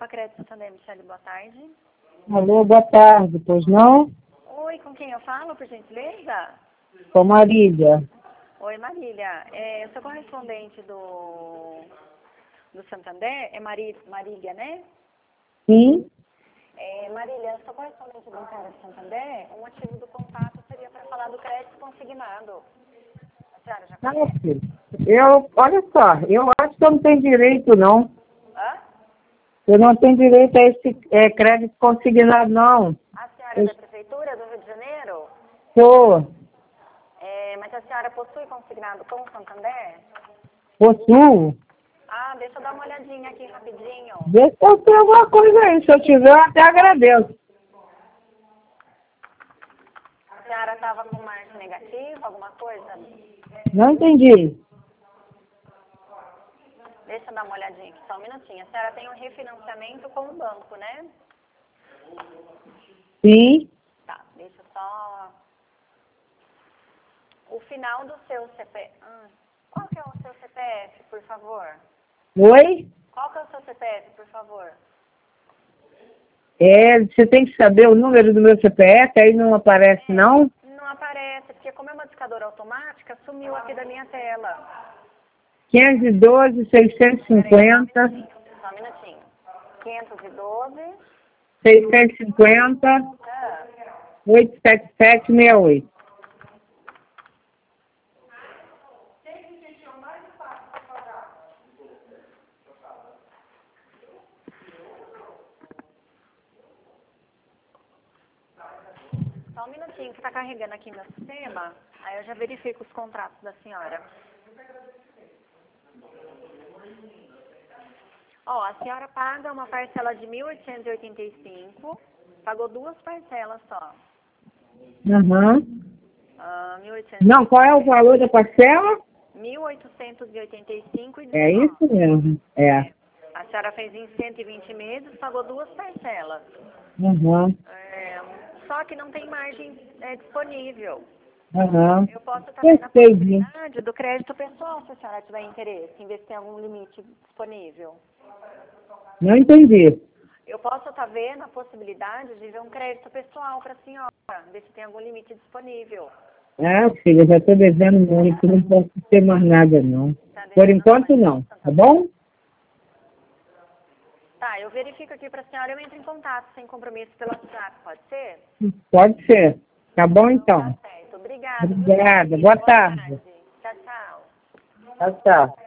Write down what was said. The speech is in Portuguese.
Copa Crédito Santander, Michele, boa tarde. Alô, boa tarde, pois não? Oi, com quem eu falo, por gentileza? Com Marília. Oi, Marília. Eu sou correspondente do Santander, é Marília, né? Sim? Marília, eu sou correspondente bancária do Santander. O motivo do contato seria para falar do crédito consignado. A senhora já conhece? Filho, olha só, eu acho que eu não tenho direito, não. Hã? Eu não tenho direito a esse crédito consignado, não. A senhora é da Prefeitura do Rio de Janeiro? Sou, Mas a senhora possui consignado com o Santander? possuo. Ah, deixa eu dar uma olhadinha aqui rapidinho. Vê se eu tenho alguma coisa aí. Se eu tiver, eu até agradeço. A senhora estava com margem negativa, alguma coisa? Não entendi. Deixa eu dar uma olhadinha aqui, só um minutinho. A senhora tem um refinanciamento com o banco, né? Sim, Tá, deixa eu só... O final do seu CPF... qual que é o seu CPF, por favor? oi? Qual que é o seu CPF, por favor? Você tem que saber o número do meu CPF, aí não aparece, não? Não aparece, porque como é uma discadora automática, sumiu aqui da minha tela. 512, Peraí, 650, só um minutinho. 512... 650, 87768. Só um minutinho que está carregando aqui meu sistema, aí eu já verifico os contratos da senhora. Ó, a senhora paga uma parcela de 1.885, pagou duas parcelas só. Uhum. 1.885 Não, qual é o valor da parcela? 1.885,19. É isso mesmo. É. A senhora fez em 120 meses, pagou duas parcelas. Uhum. Só que não tem margem disponível. Uhum. Eu posso estar Eu vendo a sei disso. possibilidade do crédito pessoal, se a senhora tiver interesse, em ver se tem algum limite disponível. Não entendi. Eu posso estar vendo a possibilidade de ver um crédito pessoal para a senhora, ver se tem algum limite disponível. Ah, filha, eu já estou devendo muito, não posso ter mais nada, não. Tá Por devendo enquanto, mais? não. Tá bom? Tá, eu verifico aqui para a senhora, eu entro em contato sem compromisso pelo WhatsApp, pode ser? Pode ser. Tá bom, então? Tá certo. Obrigada. Obrigada. Boa tarde. Tchau, tchau. Tchau, tchau.